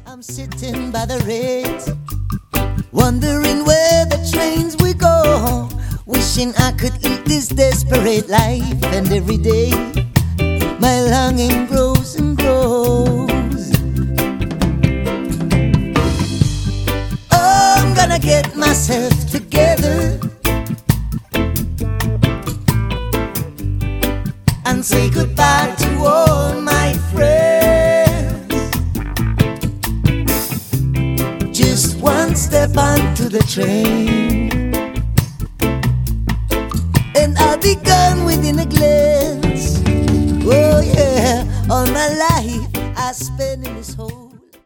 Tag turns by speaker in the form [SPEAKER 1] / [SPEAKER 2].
[SPEAKER 1] I'm sitting by the rails, wondering where the trains will go, wishing I could live this desperate life. And every day my longing grows and grows. Oh, I'm gonna get myself together and say goodbye to all my friends. Just one step onto the train and I'll be gone.